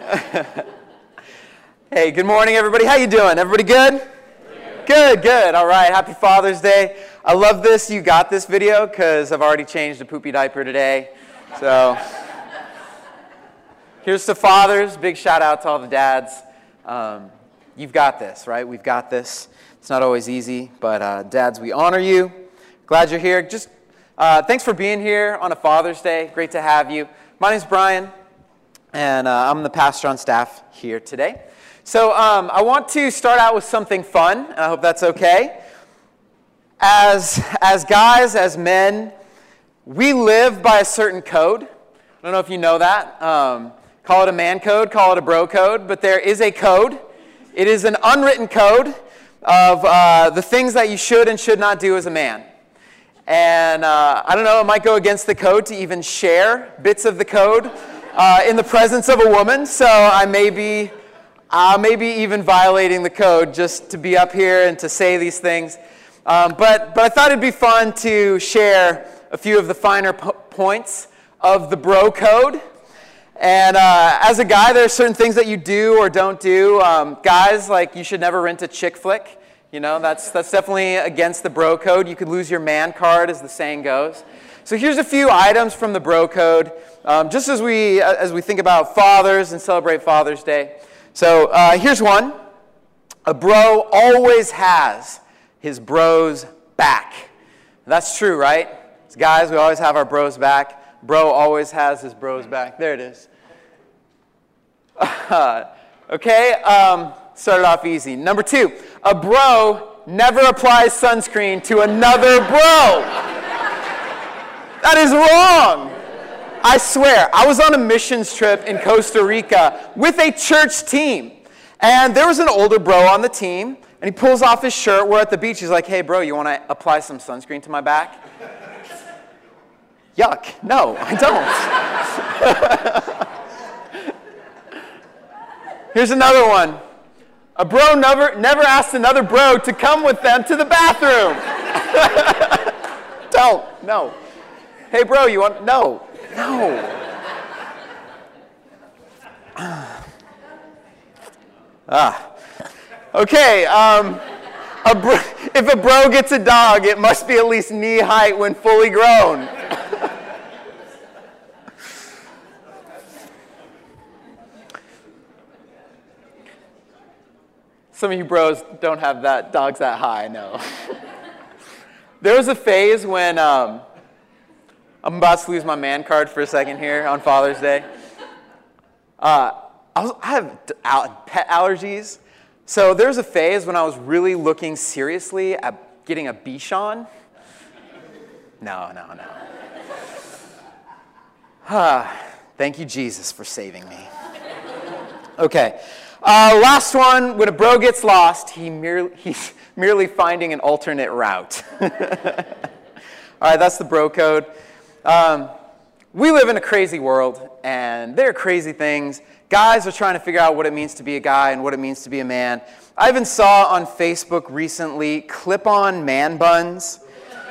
Hey, good morning, everybody. How you doing? Everybody good? Good. All right. Happy Father's Day. I love this You Got This video because I've already changed a poopy diaper today. So here's to fathers. Big shout out to all the dads. You've got this, right? We've got this. It's not always easy, but dads, we honor you. Glad you're here. Just thanks for being here on a Father's Day. Great to have you. My name's Brian, and I'm the pastor on staff here today. So I want to start out with something fun, and I hope that's okay. As guys, as men, we live by a certain code. I don't know if you know that. Call it a man code, call it a bro code, but there is a code. It is an unwritten code of the things that you should and should not do as a man. And I don't know, it might go against the code to even share bits of the code in the presence of a woman, so I may be even violating the code just to be up here and to say these things. But I thought it'd be fun to share a few of the finer points of the bro code. And as a guy, there are certain things that you do or don't do. Guys, like, you should never rent a chick flick. You know, that's definitely against the bro code. You could lose your man card, as the saying goes. So here's a few items from the bro code, just as we think about fathers and celebrate Father's Day. So here's one. A bro always has his bro's back. That's true, right? As guys, we always have our bro's back. Bro always has his bro's back. There it is. Okay, started off easy. Number 2, a bro never applies sunscreen to another bro. That is wrong. I swear, I was on a missions trip in Costa Rica with a church team. And there was an older bro on the team, and he pulls off his shirt. We're at the beach. He's like, hey, bro, you want to apply some sunscreen to my back? Yuck. No, I don't. Here's another one. A bro never asked another bro to come with them to the bathroom. Don't. No. Hey, bro, you want... No. Okay, if a bro gets a dog, it must be at least knee height when fully grown. Some of you bros don't have dogs that high, no. There was a phase when... I'm about to lose my man card for a second here on Father's Day. I have pet allergies. So there was a phase when I was really looking seriously at getting a Bichon. No. Thank you, Jesus, for saving me. Okay. Last one. When a bro gets lost, he's merely finding an alternate route. All right, that's the bro code. We live in a crazy world, and there are crazy things. Guys are trying to figure out what it means to be a guy and what it means to be a man. I even saw on Facebook recently clip-on man buns.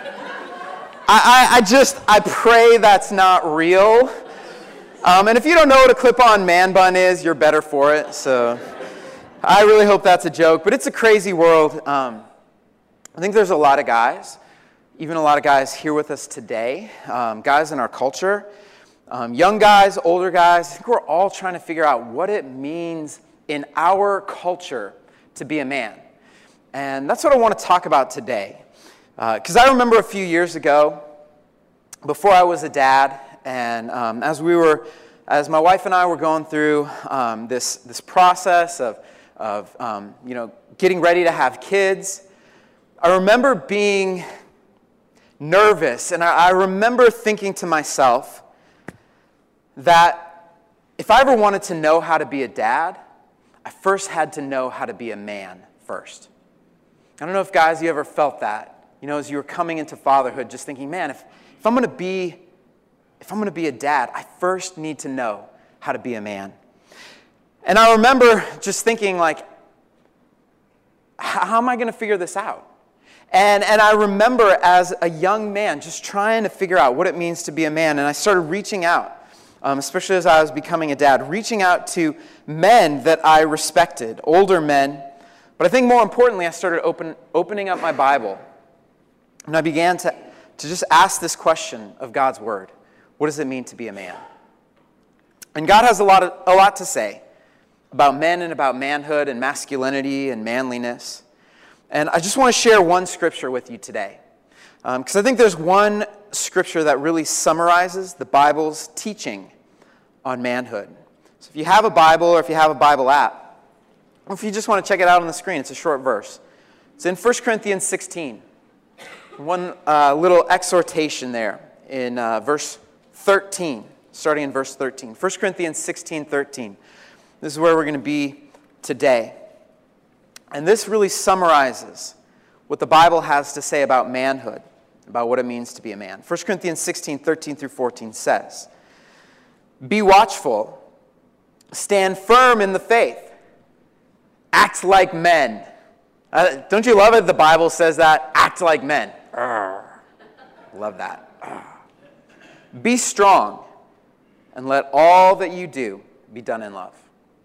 I pray that's not real. And if you don't know what a clip-on man bun is, you're better for it. So I really hope that's a joke, but it's a crazy world. I think there's a lot of guys. Even a lot of guys here with us today, guys in our culture, young guys, older guys. I think we're all trying to figure out what it means in our culture to be a man. And that's what I want to talk about today. Because I remember a few years ago, before I was a dad, and as my wife and I were going through this process of getting ready to have kids, I remember being nervous, and I remember thinking to myself that if I ever wanted to know how to be a dad, I first had to know how to be a man first. I don't know if, guys, you ever felt that, as you were coming into fatherhood, just thinking, man, if I'm going to be a dad, I first need to know how to be a man. And I remember just thinking, like, how am I going to figure this out? And I remember as a young man just trying to figure out what it means to be a man, and I started reaching out especially as I was becoming a dad, reaching out to men that I respected, older men. But I think more importantly, I started opening up my Bible, and I began to just ask this question of God's Word. What does it mean to be a man? And God has a lot to say about men and about manhood and masculinity and manliness. And I just want to share one scripture with you today, because I think there's one scripture that really summarizes the Bible's teaching on manhood. So if you have a Bible or if you have a Bible app, or if you just want to check it out on the screen, it's a short verse. It's in 1 Corinthians 16. One little exhortation there in verse 13, starting in verse 13. 1 Corinthians 16:13. This is where we're going to be today. And this really summarizes what the Bible has to say about manhood, about what it means to be a man. 1 Corinthians 16:13 through 14 says, "Be watchful, stand firm in the faith, act like men." Don't you love it? The Bible says that. Act like men. Love that. Be strong, and let all that you do be done in love.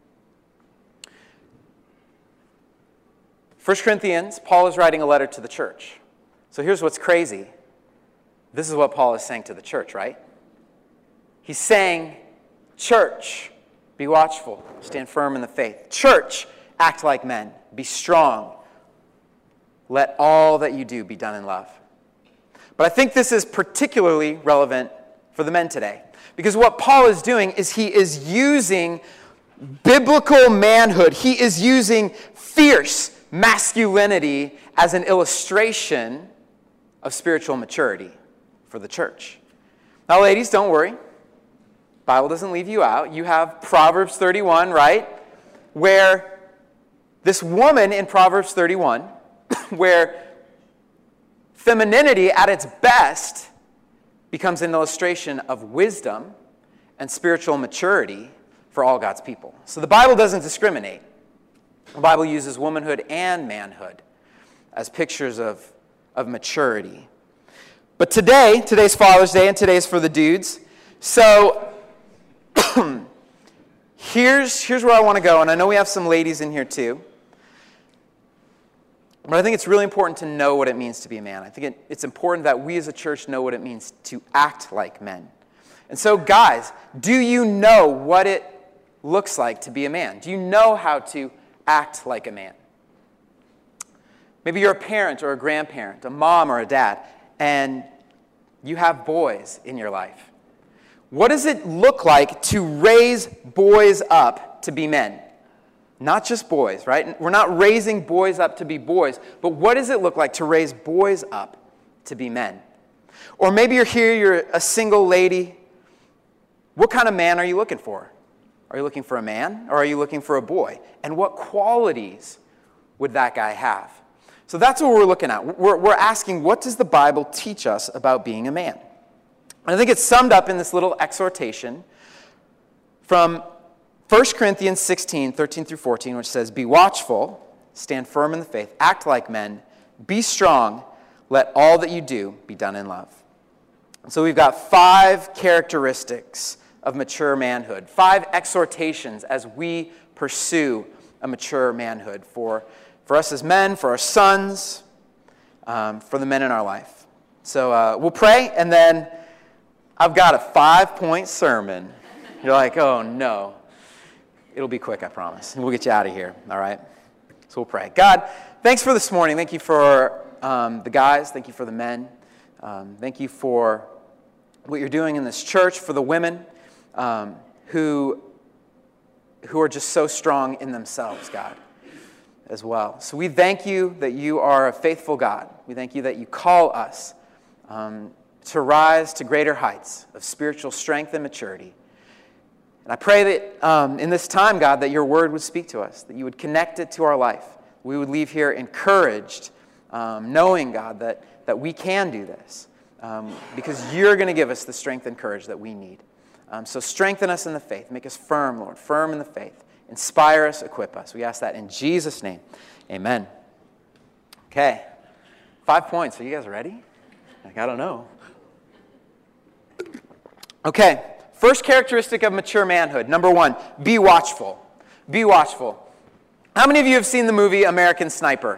1 Corinthians, Paul is writing a letter to the church. So here's what's crazy. This is what Paul is saying to the church, right? He's saying, church, be watchful, stand firm in the faith. Church, act like men, be strong. Let all that you do be done in love. But I think this is particularly relevant for the men today. Because what Paul is doing is he is using biblical manhood. He is using fierce masculinity as an illustration of spiritual maturity for the church. Now, ladies, don't worry. The Bible doesn't leave you out. You have Proverbs 31, right? Where this woman in Proverbs 31, where femininity at its best becomes an illustration of wisdom and spiritual maturity for all God's people. So the Bible doesn't discriminate. The Bible uses womanhood and manhood as pictures of maturity. But today's Father's Day, and today's for the dudes. So here's where I want to go, and I know we have some ladies in here too. But I think it's really important to know what it means to be a man. I think it's important that we as a church know what it means to act like men. And so, guys, do you know what it looks like to be a man? Do you know how to act like a man? Maybe you're a parent or a grandparent, a mom or a dad, and you have boys in your life. What does it look like to raise boys up to be men? Not just boys, right? We're not raising boys up to be boys, but what does it look like to raise boys up to be men? Or maybe you're here, you're a single lady. What kind of man are you looking for? Are you looking for a man, or are you looking for a boy? And what qualities would that guy have? So that's what we're looking at. We're asking, what does the Bible teach us about being a man? And I think it's summed up in this little exhortation from 1 Corinthians 16:13 through 14, which says, "Be watchful, stand firm in the faith, act like men, be strong, let all that you do be done in love." So we've got 5 characteristics of mature manhood, 5 exhortations as we pursue a mature manhood for us as men, for our sons, for the men in our life. So we'll pray, and then I've got a 5-point sermon. You're like, oh no. It'll be quick, I promise. And we'll get you out of here, all right? So we'll pray. God, thanks for this morning. Thank you for the guys. Thank you for the men. Thank you for what you're doing in this church, for the women who are just so strong in themselves, God, as well. So we thank you that you are a faithful God. We thank you that you call us to rise to greater heights of spiritual strength and maturity. And I pray that in this time, God, that your word would speak to us, that you would connect it to our life. We would leave here encouraged, knowing, God, that we can do this, because you're going to give us the strength and courage that we need. So strengthen us in the faith. Make us firm, Lord, firm in the faith. Inspire us, equip us. We ask that in Jesus' name. Amen. Okay. 5 points. Are you guys ready? I don't know. Okay. First characteristic of mature manhood, number 1, be watchful. Be watchful. How many of you have seen the movie American Sniper?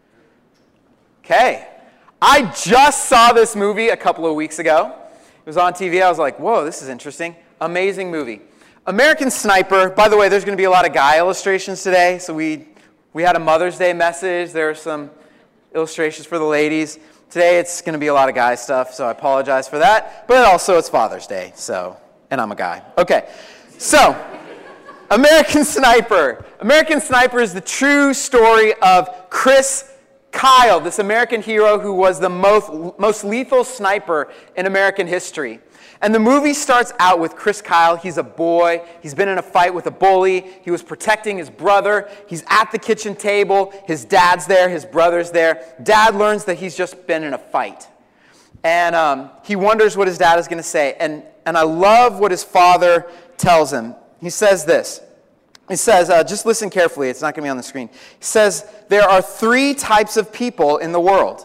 Okay. I just saw this movie a couple of weeks ago. It was on TV. I was like, whoa, this is interesting. Amazing movie. American Sniper, by the way, there's going to be a lot of guy illustrations today. So we had a Mother's Day message. There are some illustrations for the ladies. Today it's going to be a lot of guy stuff, so I apologize for that. But also it's Father's Day, and I'm a guy. Okay, so American Sniper. American Sniper is the true story of Chris Kyle, this American hero who was the most lethal sniper in American history. And the movie starts out with Chris Kyle. He's a boy. He's been in a fight with a bully. He was protecting his brother. He's at the kitchen table. His dad's there. His brother's there. Dad learns that he's just been in a fight. And he wonders what his dad is going to say. And I love what his father tells him. He says this. He says, just listen carefully. It's not going to be on the screen. He says, there are 3 types of people in the world.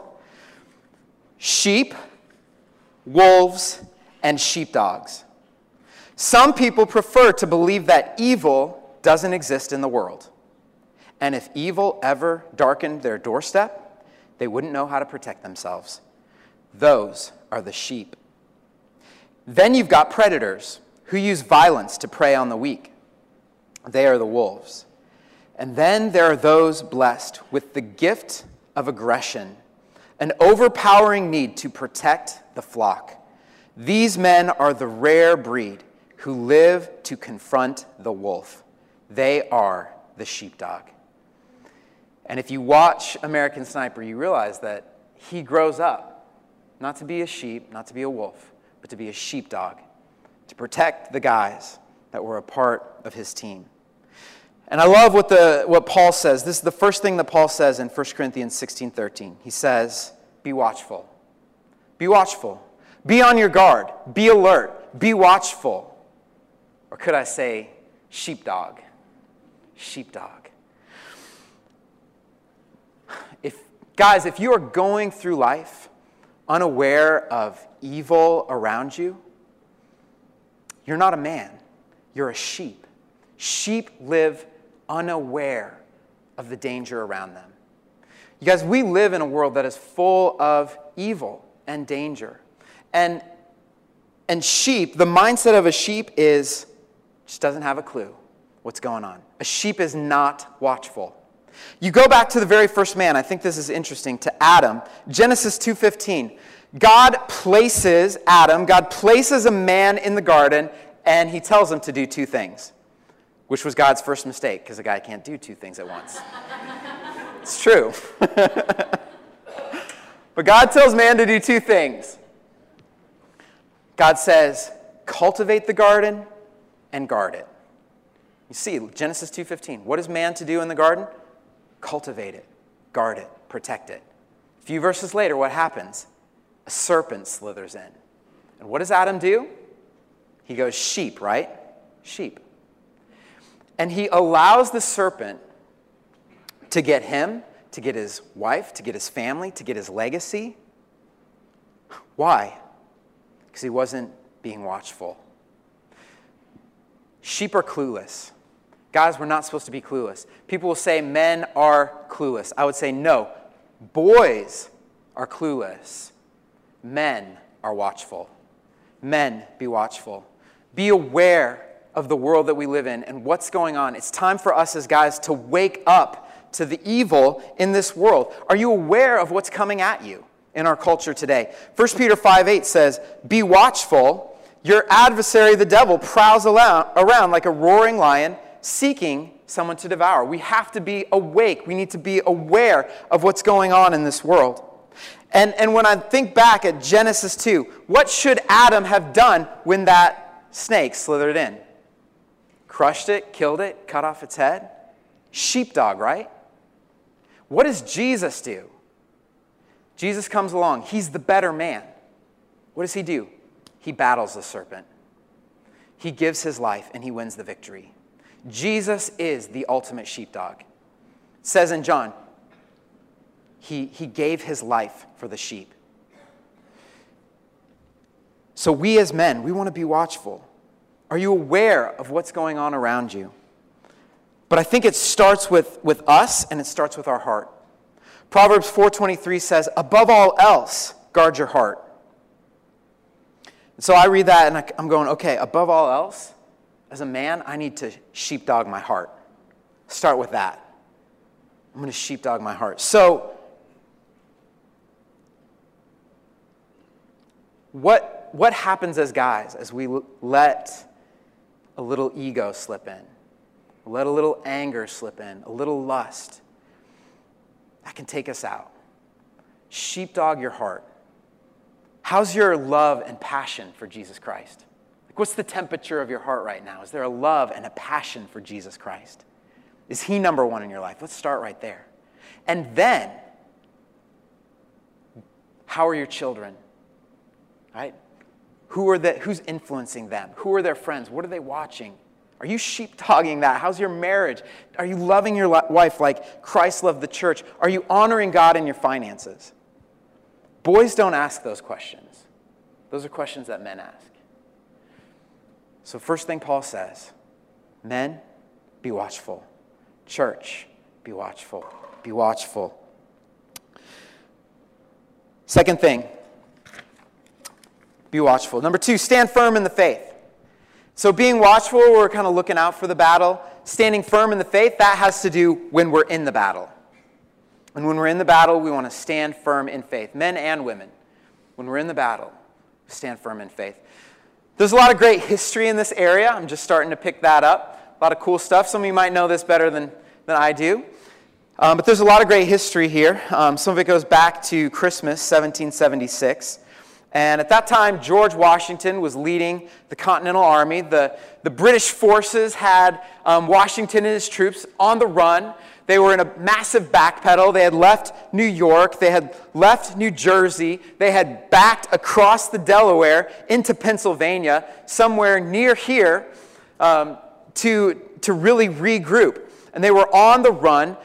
Sheep, wolves, and sheepdogs. Some people prefer to believe that evil doesn't exist in the world. And if evil ever darkened their doorstep, they wouldn't know how to protect themselves. Those are the sheep. Then you've got predators who use violence to prey on the weak. They are the wolves. And then there are those blessed with the gift of aggression, an overpowering need to protect the flock. These men are the rare breed who live to confront the wolf. They are the sheepdog. And if you watch American Sniper, you realize that he grows up not to be a sheep, not to be a wolf, but to be a sheepdog, to protect the guys that were a part of his team. And I love what Paul says. This is the first thing that Paul says in 1 Corinthians 16:13. He says, be watchful. Be watchful. Be on your guard. Be alert. Be watchful. Or could I say, sheepdog? Sheepdog. Guys, if you are going through life unaware of evil around you, you're not a man. You're a sheep. Sheep live unaware of the danger around them. You guys, we live in a world that is full of evil and danger. And sheep, the mindset of a sheep is, just doesn't have a clue what's going on. A sheep is not watchful. You go back to the very first man, I think this is interesting, to Adam. Genesis 2:15. God places a man in the garden, and he tells him to do 2 things, which was God's first mistake, because a guy can't do 2 things at once. It's true. But God tells man to do 2 things. God says, cultivate the garden and guard it. You see, Genesis 2:15. What is man to do in the garden? Cultivate it, guard it, protect it. A few verses later, what happens? A serpent slithers in. And what does Adam do? He goes, sheep, right? Sheep. And he allows the serpent to get him, to get his wife, to get his family, to get his legacy. Why? Because he wasn't being watchful. Sheep are clueless. Guys, we're not supposed to be clueless. People will say men are clueless. I would say no. Boys are clueless. Men are watchful. Men, be watchful. Be aware of the world that we live in and what's going on. It's time for us as guys to wake up to the evil in this world. Are you aware of what's coming at you in our culture today? 1 Peter 5:8 says, be watchful. Your adversary, the devil, prowls around like a roaring lion, seeking someone to devour. We have to be awake. We need to be aware of what's going on in this world. And when I think back at Genesis 2, what should Adam have done when that snake slithered in? Crushed it, killed it, cut off its head? Sheepdog, right? What does Jesus do? Jesus comes along. He's the better man. What does he do? He battles the serpent. He gives his life and he wins the victory. Jesus is the ultimate sheepdog. It says in John, he gave his life for the sheep. So we as men, we want to be watchful. Are you aware of what's going on around you? But I think it starts with us, and it starts with our heart. Proverbs 4:23 says, above all else, guard your heart. And so I read that, and I'm going, okay, above all else, as a man, I need to sheepdog my heart. Start with that. I'm going to sheepdog my heart. So, what happens as guys as we let a little ego slip in, let a little anger slip in, a little lust? That can take us out. Sheepdog your heart. How's your love and passion for Jesus Christ? Like, what's the temperature of your heart right now? Is there a love and a passion for Jesus Christ? Is he number one in your life? Let's start right there. And then, how are your children? Right? Who's influencing them? Who are their friends? What are they watching? Are you sheepdogging that? How's your marriage? Are you loving your wife like Christ loved the church? Are you honoring God in your finances? Boys don't ask those questions. Those are questions that men ask. So first thing Paul says, men, be watchful. Church, be watchful. Be watchful. Second thing, be watchful. Number 2, stand firm in the faith. So being watchful, we're kind of looking out for the battle. Standing firm in the faith, that has to do when we're in the battle. And when we're in the battle, we want to stand firm in faith. Men and women. When we're in the battle, stand firm in faith. There's a lot of great history in this area. I'm just starting to pick that up. A lot of cool stuff. Some of you might know this better than I do. But there's a lot of great history here. Some of it goes back to Christmas, 1776. And at that time, George Washington was leading the Continental Army. The British forces had Washington and his troops on the run. They were in a massive backpedal. They had left New York. They had left New Jersey. They had backed across the Delaware into Pennsylvania, somewhere near here, to really regroup. And they were on the run.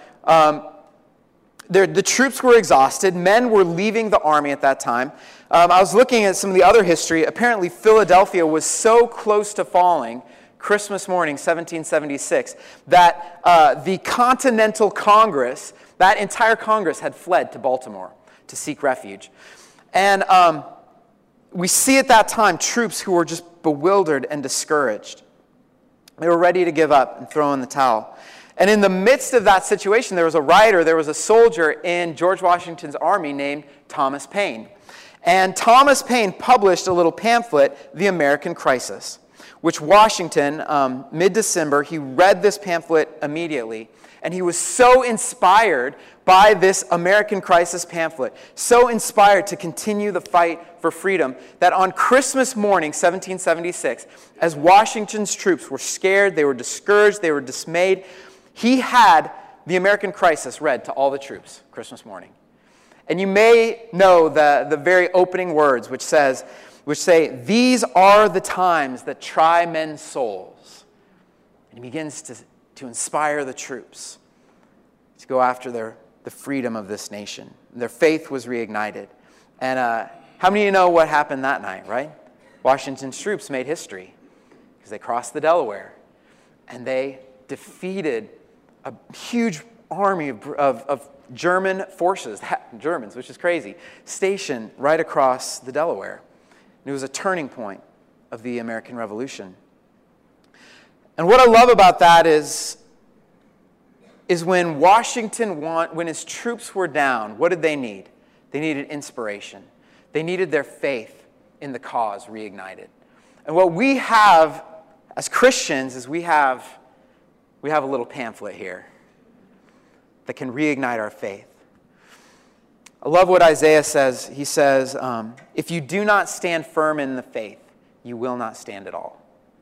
The troops were exhausted. Men were leaving the army at that time. I was looking at some of the other history. Apparently, Philadelphia was so close to falling Christmas morning, 1776, that the Continental Congress, that entire Congress had fled to Baltimore to seek refuge. And we see at that time troops who were just bewildered and discouraged. They were ready to give up and throw in the towel. And in the midst of that situation, there was a soldier in George Washington's army named Thomas Paine. And Thomas Paine published a little pamphlet, The American Crisis, which Washington, mid-December, he read this pamphlet immediately. And he was so inspired by this American Crisis pamphlet, so inspired to continue the fight for freedom, that on Christmas morning, 1776, as Washington's troops were scared, they were discouraged, they were dismayed, he had The American Crisis read to all the troops Christmas morning. And you may know the very opening words, which say, "These are the times that try men's souls." And he begins to inspire the troops to go after the freedom of this nation. Their faith was reignited. And how many of you know what happened that night, right? Washington's troops made history because they crossed the Delaware and they defeated a huge army of German forces, Germans, which is crazy, stationed right across the Delaware. And it was a turning point of the American Revolution. And what I love about that is when when his troops were down, what did they need? They needed inspiration. They needed their faith in the cause reignited. And what we have as Christians is we have a little pamphlet here that can reignite our faith. I love what Isaiah says. He says, if you do not stand firm in the faith, you will not stand at all.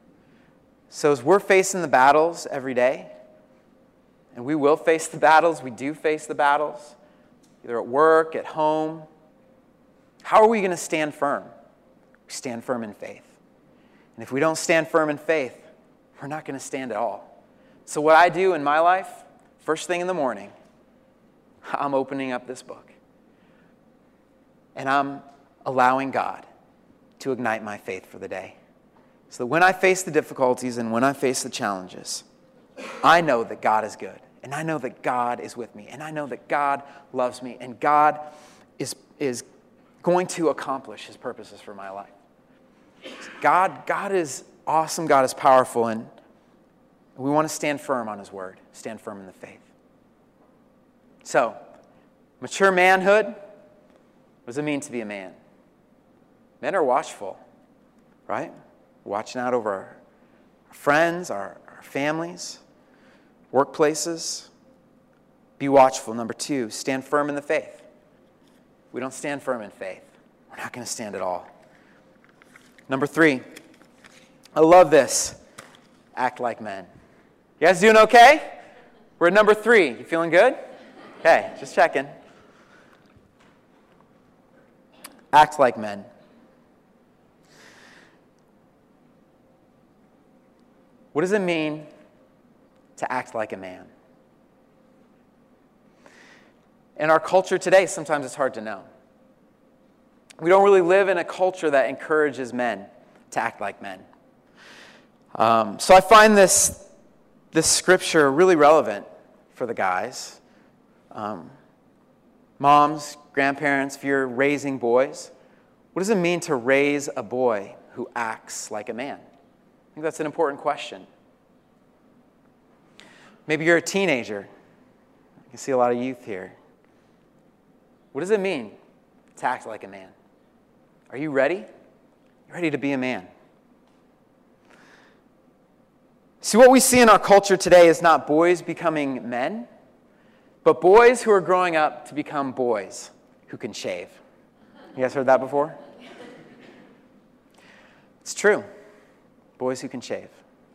So as we're facing the battles every day, and we will face the battles, we do face the battles, either at work, at home, how are we going to stand firm? We stand firm in faith. And if we don't stand firm in faith, we're not going to stand at all. So what I do in my life, first thing in the morning, I'm opening up this book. And I'm allowing God to ignite my faith for the day. so that when I face the difficulties and when I face the challenges, I know that God is good, and I know that God is with me, and I know that God loves me, and God is going to accomplish his purposes for my life. God is awesome, God is powerful, and we want to stand firm on his word, stand firm in the faith. So, mature manhood, what does it mean to be a man? Men are watchful, right? Watching out over our friends, our families, workplaces. Be watchful. Number 2, stand firm in the faith. If we don't stand firm in faith, we're not going to stand at all. Number 3, I love this. Act like men. You guys doing okay? We're at number 3. You feeling good? Okay, just checking. Act like men. What does it mean to act like a man? In our culture today, sometimes it's hard to know. We don't really live in a culture that encourages men to act like men. So I find this scripture really relevant for the guys. Moms, grandparents, if you're raising boys, what does it mean to raise a boy who acts like a man? I think that's an important question. Maybe you're a teenager. I can see a lot of youth here. What does it mean to act like a man? Are you ready? You ready to be a man? See, what we see in our culture today is not boys becoming men, but boys who are growing up to become boys who can shave. You guys heard that before? It's true. Boys who can shave.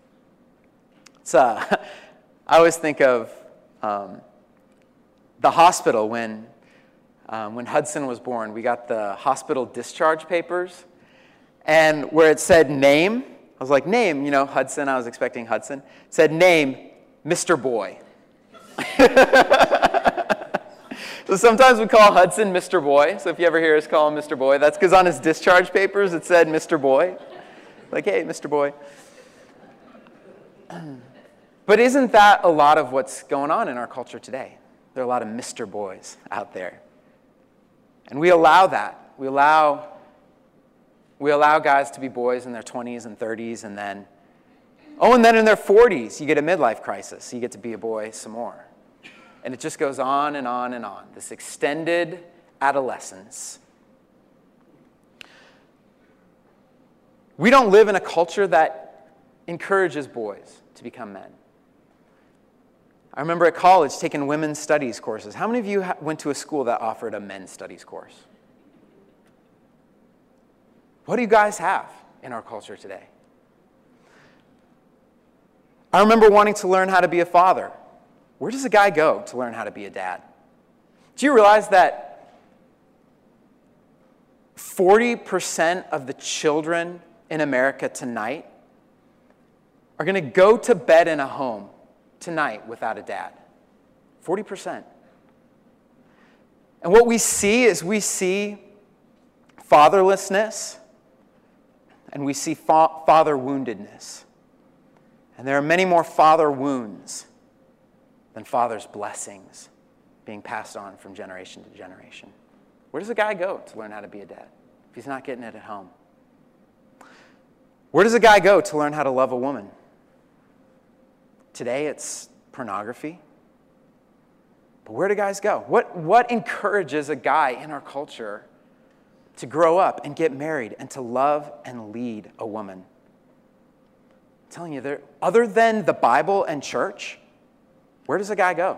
I always think of the hospital when Hudson was born. We got the hospital discharge papers, and where it said name, I was like, name, Hudson. I was expecting Hudson. It said name, Mr. Boy. So sometimes we call Hudson Mr. Boy. So if you ever hear us call him Mr. Boy, that's because on his discharge papers it said Mr. Boy. Like, hey, Mr. Boy. But isn't that a lot of what's going on in our culture today? There are a lot of Mr. Boys out there. And we allow that. We allow guys to be boys in their 20s and 30s, and then in their 40s, you get a midlife crisis. You get to be a boy some more. And it just goes on and on and on. This extended adolescence. We don't live in a culture that encourages boys to become men. I remember at college taking women's studies courses. How many of you went to a school that offered a men's studies course? What do you guys have in our culture today? I remember wanting to learn how to be a father. Where does a guy go to learn how to be a dad? Do you realize that 40% of the children in America tonight are going to go to bed in a home tonight without a dad? 40%. And what we see is fatherlessness, and we see father woundedness. And there are many more father wounds than father's blessings being passed on from generation to generation. Where does a guy go to learn how to be a dad if he's not getting it at home? Where does a guy go to learn how to love a woman? Today it's pornography. But where do guys go? What encourages a guy in our culture to grow up and get married and to love and lead a woman? I'm telling you, other than the Bible and church, where does a guy go?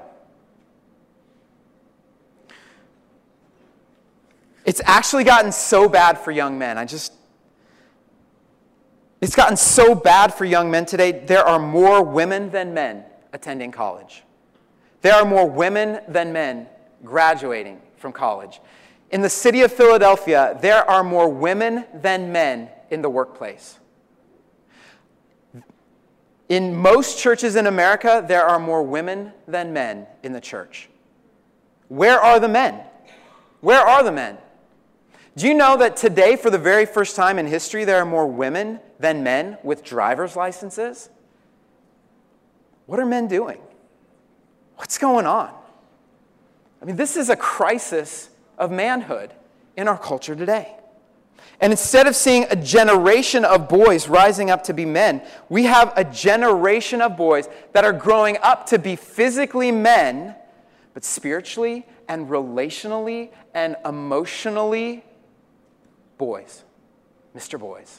It's actually gotten so bad for young men. It's gotten so bad for young men today. There are more women than men attending college. There are more women than men graduating from college. In the city of Philadelphia, there are more women than men in the workplace. In most churches in America, there are more women than men in the church. Where are the men? Where are the men? Do you know that today, for the very first time in history, there are more women than men with driver's licenses? What are men doing? What's going on? I mean, this is a crisis of manhood in our culture today. And instead of seeing a generation of boys rising up to be men, we have a generation of boys that are growing up to be physically men, but spiritually and relationally and emotionally boys. Mr. Boys.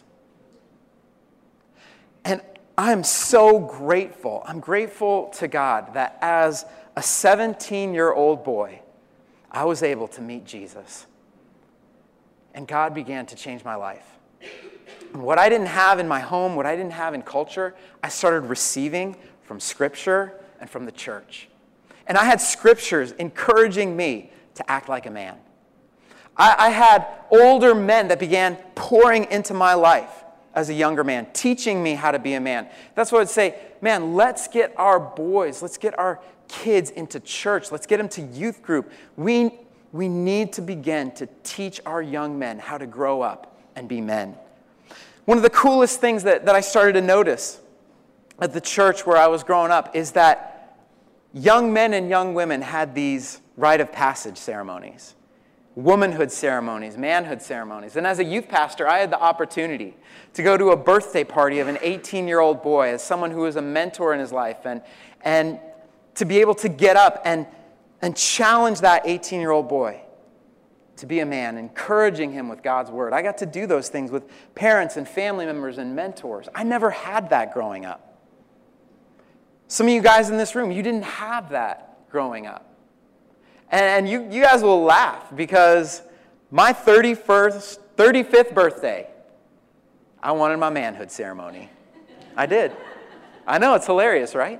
And I'm so grateful. I'm grateful to God that as a 17-year-old boy, I was able to meet Jesus. And God began to change my life. And what I didn't have in my home, what I didn't have in culture, I started receiving from Scripture and from the church. And I had scriptures encouraging me to act like a man. I had older men that began pouring into my life as a younger man, teaching me how to be a man. That's what I'd say, man, let's get our boys, let's get our kids into church, let's get them to youth group. We need to begin to teach our young men how to grow up and be men. One of the coolest things that I started to notice at the church where I was growing up is that young men and young women had these rite of passage ceremonies, womanhood ceremonies, manhood ceremonies. And as a youth pastor, I had the opportunity to go to a birthday party of an 18-year-old boy as someone who was a mentor in his life, and to be able to get up and challenge that 18-year-old boy to be a man, encouraging him with God's word. I got to do those things with parents and family members and mentors. I never had that growing up. Some of you guys in this room, you didn't have that growing up. And you guys will laugh because my 35th birthday, I wanted my manhood ceremony. I did. I know, it's hilarious, right?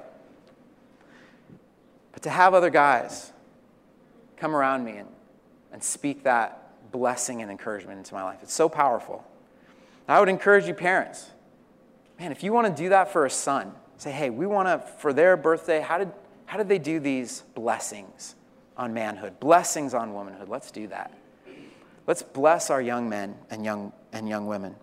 But to have other guys come around me and speak that blessing and encouragement into my life, it's so powerful. I would encourage you parents, man, if you want to do that for a son, say, hey, we want to, for their birthday, how did they do these blessings on manhood, blessings on womanhood? Let's do that. Let's bless our young men and young women.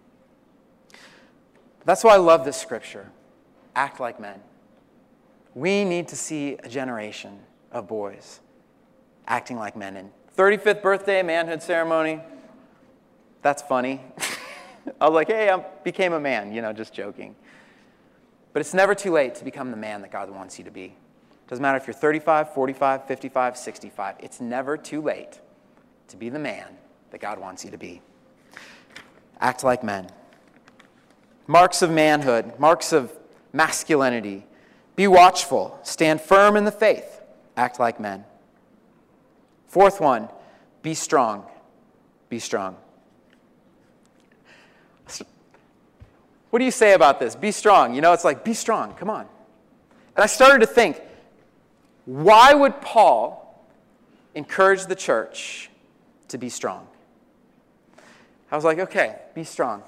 That's why I love this scripture. Act like men. We need to see a generation of boys acting like men. And 35th birthday manhood ceremony, that's funny. I was like, hey, I became a man, just joking. But it's never too late to become the man that God wants you to be. Doesn't matter if you're 35, 45, 55, 65. It's never too late to be the man that God wants you to be. Act like men. Marks of manhood, marks of masculinity. Be watchful. Stand firm in the faith. Act like men. Fourth one, be strong. Be strong. What do you say about this? Be strong. It's like, be strong. Come on. And I started to think, why would Paul encourage the church to be strong? I was like, okay, be strong.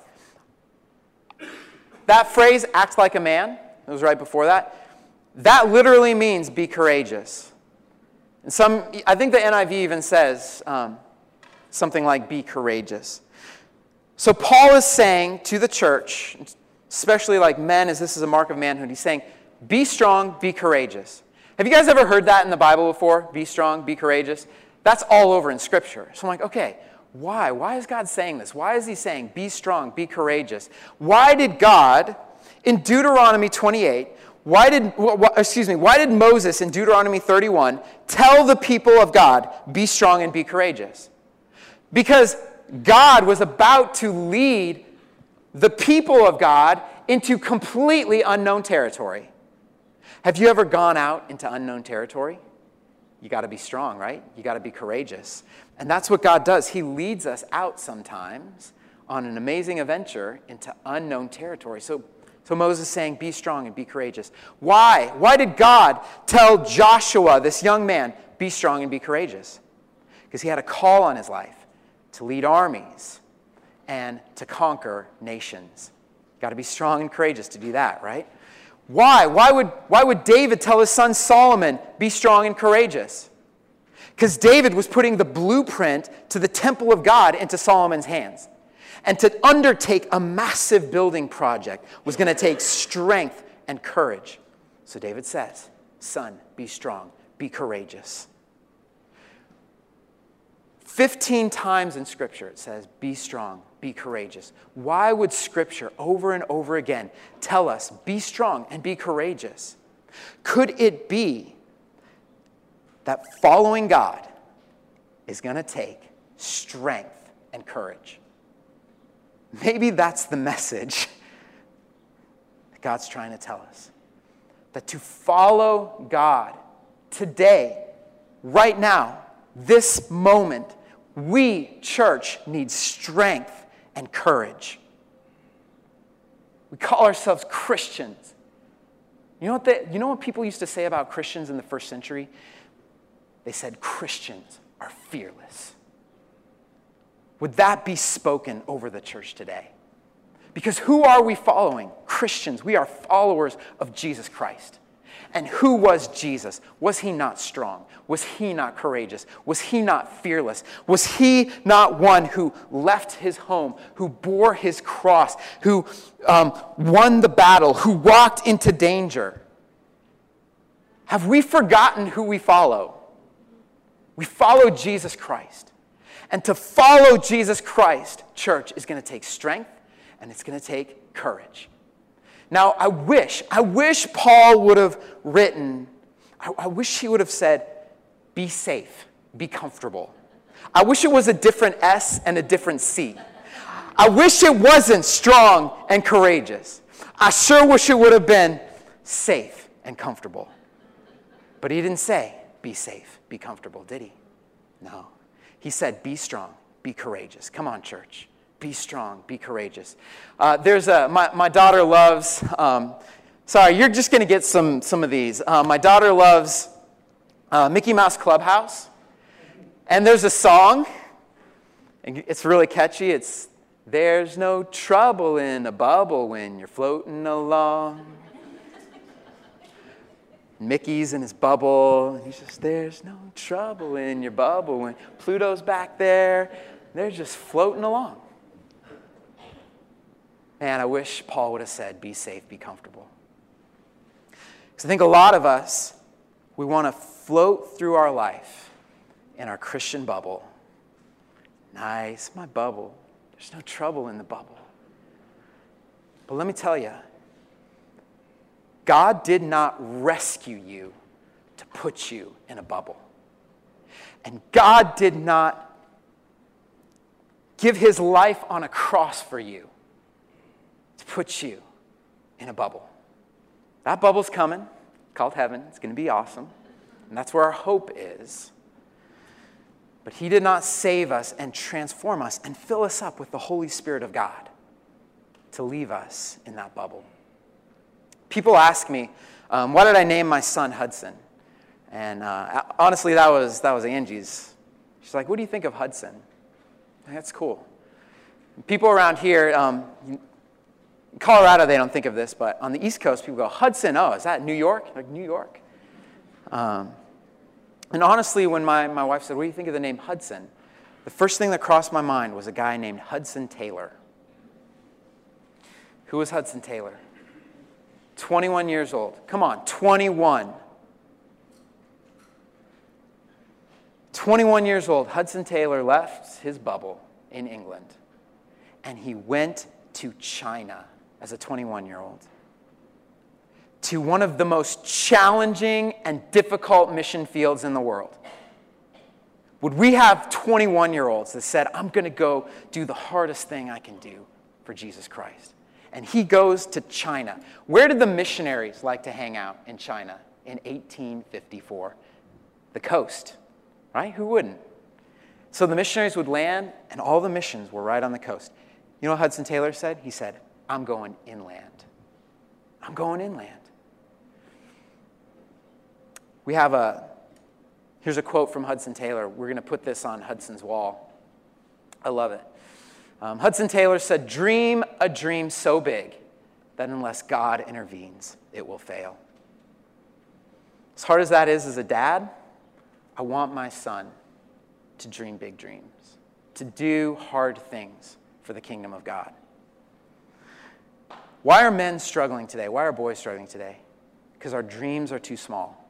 That phrase, act like a man, it was right before that. That literally means be courageous. And I think the NIV even says something like be courageous. So Paul is saying to the church, especially like men, as this is a mark of manhood, he's saying, be strong, be courageous. Have you guys ever heard that in the Bible before? Be strong, be courageous. That's all over in Scripture. So I'm like, okay, why? Why is God saying this? Why is he saying be strong, be courageous? Why did God, in Deuteronomy 28, why did Moses in Deuteronomy 31 tell the people of God, be strong and be courageous? Because God was about to lead the people of God into completely unknown territory. Have you ever gone out into unknown territory? You got to be strong, right? You got to be courageous. And that's what God does. He leads us out sometimes on an amazing adventure into unknown territory. So Moses is saying, be strong and be courageous. Why? Why did God tell Joshua, this young man, be strong and be courageous? Because he had a call on his life to lead armies and to conquer nations. Got to be strong and courageous to do that, right? Why? Why would David tell his son Solomon, be strong and courageous? Because David was putting the blueprint to the temple of God into Solomon's hands. And to undertake a massive building project was going to take strength and courage. So David says, son, be strong, be courageous. 15 times in Scripture it says, be strong, be courageous. Why would Scripture over and over again tell us, be strong and be courageous? Could it be that following God is going to take strength and courage? Maybe that's the message that God's trying to tell us. That to follow God today, right now, this moment, we, church, need strength and courage. We call ourselves Christians. You know what people used to say about Christians in the first century? They said Christians are fearless. Would that be spoken over the church today? Because who are we following? Christians. We are followers of Jesus Christ. And who was Jesus? Was he not strong? Was he not courageous? Was he not fearless? Was he not one who left his home, who bore his cross, who won the battle, who walked into danger? Have we forgotten who we follow? We follow Jesus Christ. And to follow Jesus Christ, church, is going to take strength and it's going to take courage. Now, I wish Paul would have written, I wish he would have said, be safe, be comfortable. I wish it was a different S and a different C. I wish it wasn't strong and courageous. I sure wish it would have been safe and comfortable. But he didn't say, be safe, be comfortable, did he? No. He said, be strong, be courageous. Come on, church. Be strong, be courageous. My daughter loves, sorry, you're just going to get some of these. My daughter loves Mickey Mouse Clubhouse. And there's a song, and it's really catchy. It's, there's no trouble in a bubble when you're floating along. Mickey's in his bubble, and he's just, there's no trouble in your bubble when Pluto's back there. They're just floating along. Man, I wish Paul would have said, be safe, be comfortable. Because I think a lot of us, we want to float through our life in our Christian bubble. Nice, my bubble. There's no trouble in the bubble. But let me tell you, God did not rescue you to put you in a bubble. And God did not give his life on a cross for you to put you in a bubble. That bubble's coming, called heaven. It's going to be awesome. And that's where our hope is. But he did not save us and transform us and fill us up with the Holy Spirit of God to leave us in that bubble. People ask me, why did I name my son Hudson? And honestly, that was Angie's. She's like, what do you think of Hudson? That's cool. People around here, in Colorado, they don't think of this, but on the East Coast, people go, Hudson, oh, is that New York? Like, New York. And honestly, when my wife said, what do you think of the name Hudson? The first thing that crossed my mind was a guy named Hudson Taylor. Who was Hudson Taylor? 21 years old. Come on, 21. 21 years old, Hudson Taylor left his bubble in England, and he went to China as a 21-year-old, to one of the most challenging and difficult mission fields in the world. Would we have 21-year-olds that said, I'm going to go do the hardest thing I can do for Jesus Christ? And he goes to China. Where did the missionaries like to hang out in China in 1854? The coast, right? Who wouldn't? So the missionaries would land, and all the missions were right on the coast. You know what Hudson Taylor said? He said, I'm going inland. I'm going inland. Here's a quote from Hudson Taylor. We're going to put this on Hudson's wall. I love it. Hudson Taylor said, dream a dream so big that unless God intervenes, it will fail. As hard as that is as a dad, I want my son to dream big dreams, to do hard things for the kingdom of God. Why are men struggling today? Why are boys struggling today? Because our dreams are too small.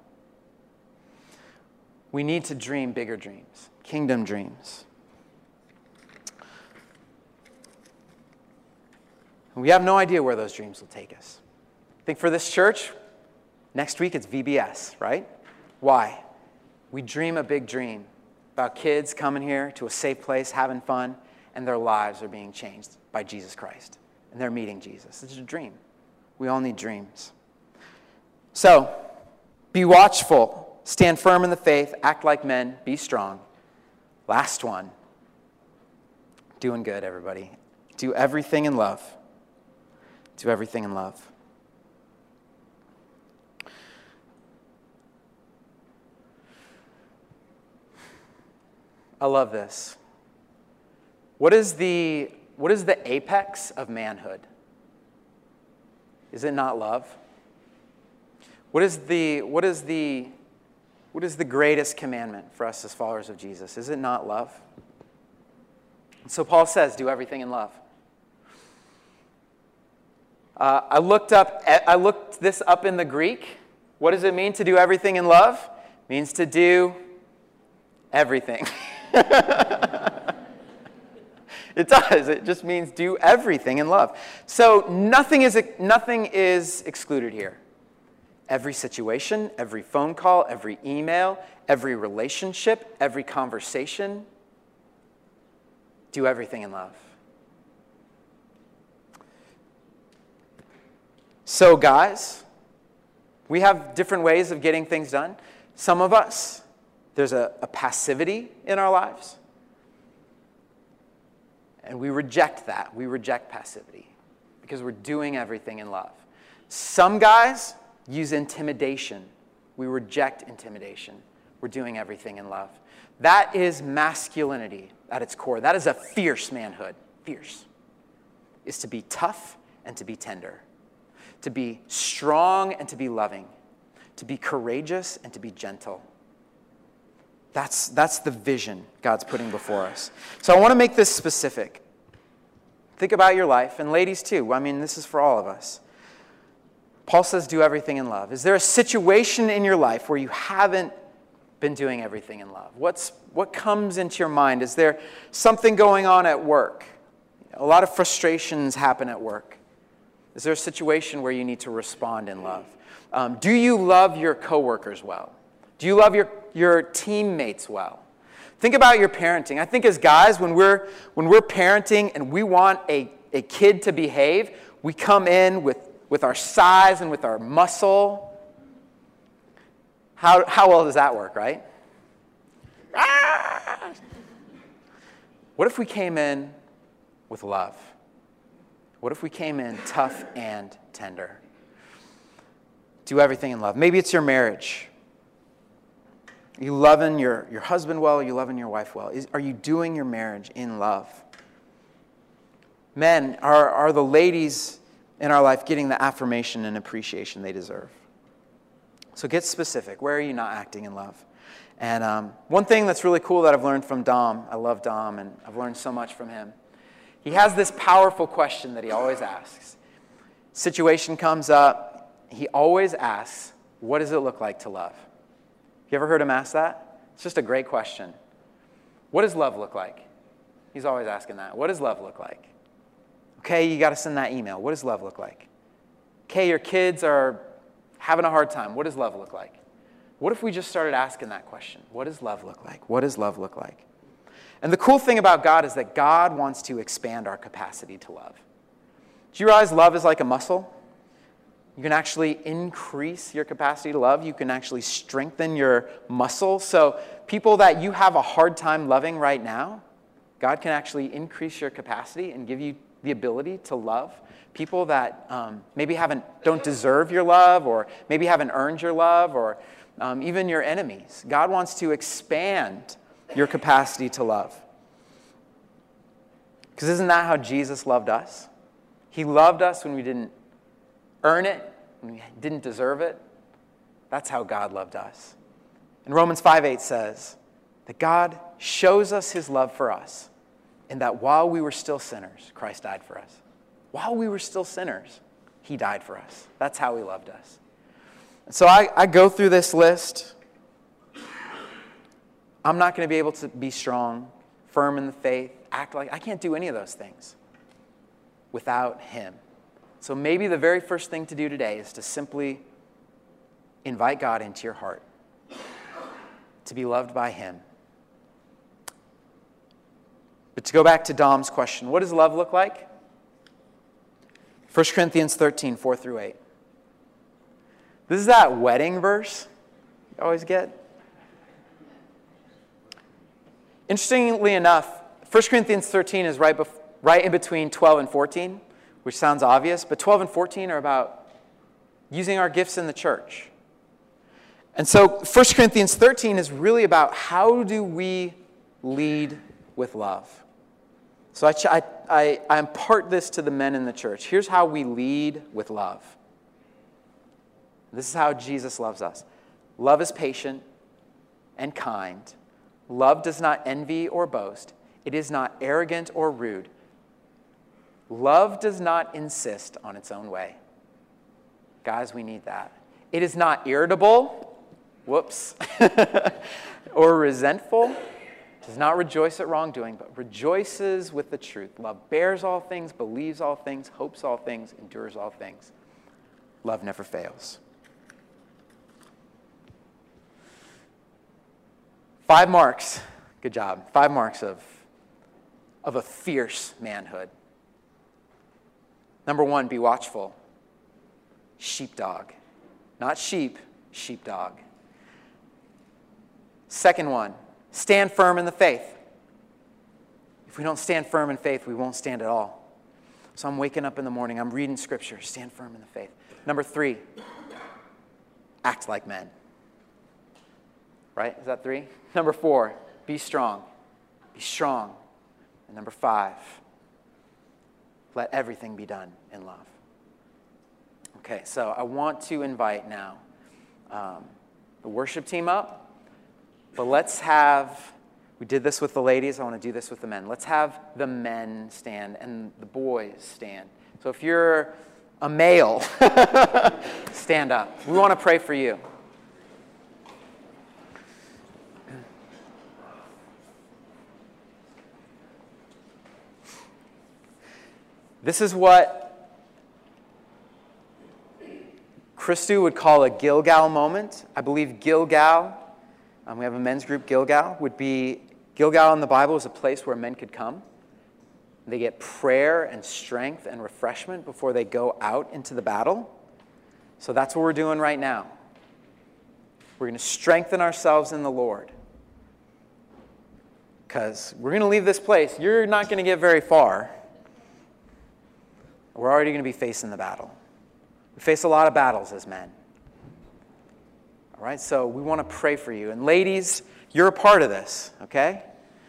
We need to dream bigger dreams, kingdom dreams. We have no idea where those dreams will take us. I think for this church, next week it's VBS, right? Why? We dream a big dream about kids coming here to a safe place, having fun, and their lives are being changed by Jesus Christ. And they're meeting Jesus. It's a dream. We all need dreams. So, be watchful, stand firm in the faith, act like men, be strong. Last one. Doing good, everybody. Do everything in love. Do everything in love. I love this. What is the apex of manhood? Is it not love? What is the greatest commandment for us as followers of Jesus? Is it not love? So Paul says, do everything in love. I looked this up in the Greek. What does it mean to do everything in love? It means to do everything. It does. It just means do everything in love. So nothing is excluded here. Every situation, every phone call, every email, every relationship, every conversation, do everything in love. So guys, we have different ways of getting things done. Some of us, there's a passivity in our lives. And we reject that. We reject passivity because we're doing everything in love. Some guys use intimidation. We reject intimidation. We're doing everything in love. That is masculinity at its core. That is a fierce manhood. Fierce is to be tough and to be tender, to be strong and to be loving, to be courageous and to be gentle. That's the vision God's putting before us. So I want to make this specific. Think about your life, and ladies too. I mean, this is for all of us. Paul says, do everything in love. Is there a situation in your life where you haven't been doing everything in love? What comes into your mind? Is there something going on at work? A lot of frustrations happen at work. Is there a situation where you need to respond in love? Do you love your coworkers well? Do you love your teammates well? Think about your parenting. I think as guys, when we're parenting and we want a kid to behave, we come in with our size and with our muscle. How well does that work, right? What if we came in with love? What if we came in tough and tender? Do everything in love. Maybe it's your marriage. Are you loving your husband well? Are you loving your wife well? Are you doing your marriage in love? Men, are the ladies in our life getting the affirmation and appreciation they deserve? So get specific. Where are you not acting in love? And one thing that's really cool that I've learned from Dom, I love Dom, and I've learned so much from him. He has this powerful question that he always asks. Situation comes up, he always asks, what does it look like to love? You ever heard him ask that? It's just a great question. What does love look like? He's always asking that. What does love look like? Okay, you got to send that email. What does love look like? Okay, your kids are having a hard time. What does love look like? What if we just started asking that question? What does love look like? What does love look like? And the cool thing about God is that God wants to expand our capacity to love. Do you realize love is like a muscle? You can actually increase your capacity to love. You can actually strengthen your muscle. So people that you have a hard time loving right now, God can actually increase your capacity and give you the ability to love people that maybe don't deserve your love, or maybe haven't earned your love, or even your enemies. God wants to expand your capacity to love. Because isn't that how Jesus loved us? He loved us when we didn't earn it, when we didn't deserve it. That's how God loved us. And Romans 5:8 says that God shows us his love for us in that while we were still sinners, Christ died for us. While we were still sinners, he died for us. That's how he loved us. So I go through this list. I'm not going to be able to be strong, firm in the faith, act like I can't do any of those things without him. So maybe the very first thing to do today is to simply invite God into your heart, to be loved by him. But to go back to Dom's question, what does love look like? 1 Corinthians 13, 4 through 8. This is that wedding verse you always get. Interestingly enough, 1 Corinthians 13 is right in between 12 and 14, which sounds obvious, but 12 and 14 are about using our gifts in the church. And so 1 Corinthians 13 is really about how do we lead with love. So I impart this to the men in the church. Here's how we lead with love. This is how Jesus loves us. Love is patient and kind. Love does not envy or boast. It is not arrogant or rude. Love does not insist on its own way. Guys, we need that. It is not irritable, or resentful. Does not rejoice at wrongdoing, but rejoices with the truth. Love bears all things, believes all things, hopes all things, endures all things. Love never fails. 5 marks. Good job. 5 marks of a fierce manhood. Number 1, be watchful. Sheepdog. Not sheep, sheepdog. Second one, stand firm in the faith. If we don't stand firm in faith, we won't stand at all. So I'm waking up in the morning, I'm reading scripture, stand firm in the faith. Number 3, act like men. Right? Is that 3? Number 4, be strong. Be strong. And number 5, let everything be done in love. Okay, so I want to invite now the worship team up. But we did this with the ladies, I want to do this with the men. Let's have the men stand and the boys stand. So if you're a male, stand up. We want to pray for you. This is what Christu would call a Gilgal moment. I believe Gilgal, we have a men's group, Gilgal in the Bible is a place where men could come. They get prayer and strength and refreshment before they go out into the battle. So that's what we're doing right now. We're going to strengthen ourselves in the Lord. Because we're going to leave this place. You're not going to get very far. We're already going to be facing the battle. We face a lot of battles as men. All right, so we want to pray for you. And ladies, you're a part of this, okay?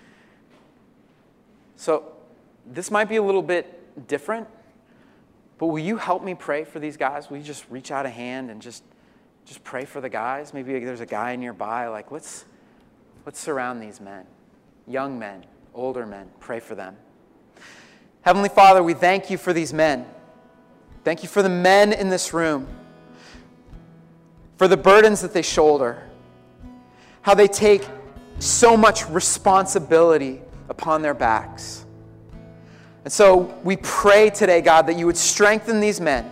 So this might be a little bit different, but will you help me pray for these guys? Will you just reach out a hand and just pray for the guys? Maybe there's a guy nearby. Like, let's surround these men, young men, older men. Pray for them. Heavenly Father, we thank you for these men. Thank you for the men in this room, for the burdens that they shoulder, how they take so much responsibility upon their backs. And so we pray today, God, that you would strengthen these men.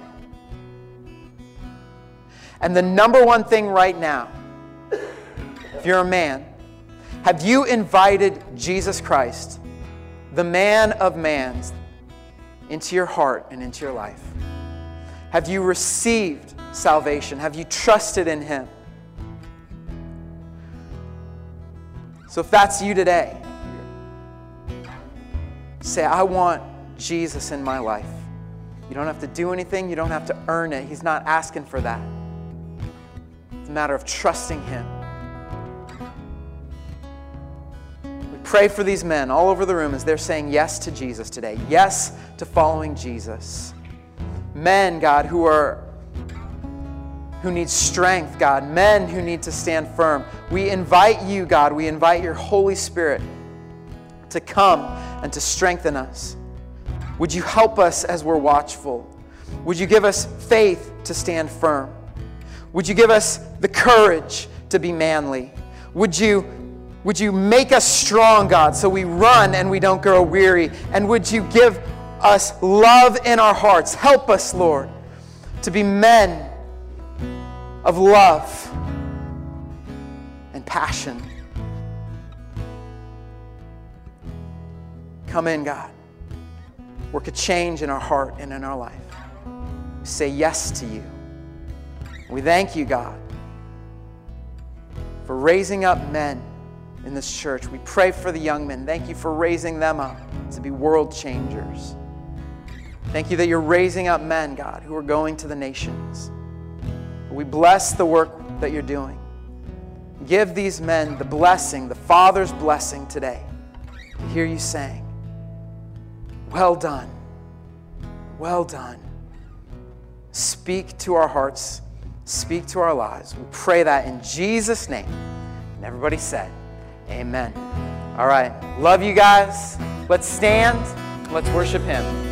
And the number one thing right now, if you're a man, have you invited Jesus Christ, the man of mans, into your heart and into your life? Have you received salvation? Have you trusted in him? So if that's you today, say, I want Jesus in my life. You don't have to do anything. You don't have to earn it. He's not asking for that. It's a matter of trusting him. We pray for these men all over the room as they're saying yes to Jesus today. Yes to following Jesus. Men, God, who need strength, God. Men who need to stand firm. We invite you, God. We invite your Holy Spirit to come and to strengthen us. Would you help us as we're watchful? Would you give us faith to stand firm? Would you give us the courage to be manly? Would you make us strong, God, so we run and we don't grow weary? And would you give us love in our hearts? Help us, Lord, to be men of love and passion. Come in, God. Work a change in our heart and in our life. We say yes to you. We thank you, God, for raising up men in this church. We pray for the young men. Thank you for raising them up to be world changers. Thank you that you're raising up men, God, who are going to the nations. We bless the work that you're doing. Give these men the blessing, the Father's blessing today, to hear you saying, well done, well done. Speak to our hearts, speak to our lives. We pray that in Jesus' name. And everybody said, amen. All right, love you guys. Let's stand, let's worship him.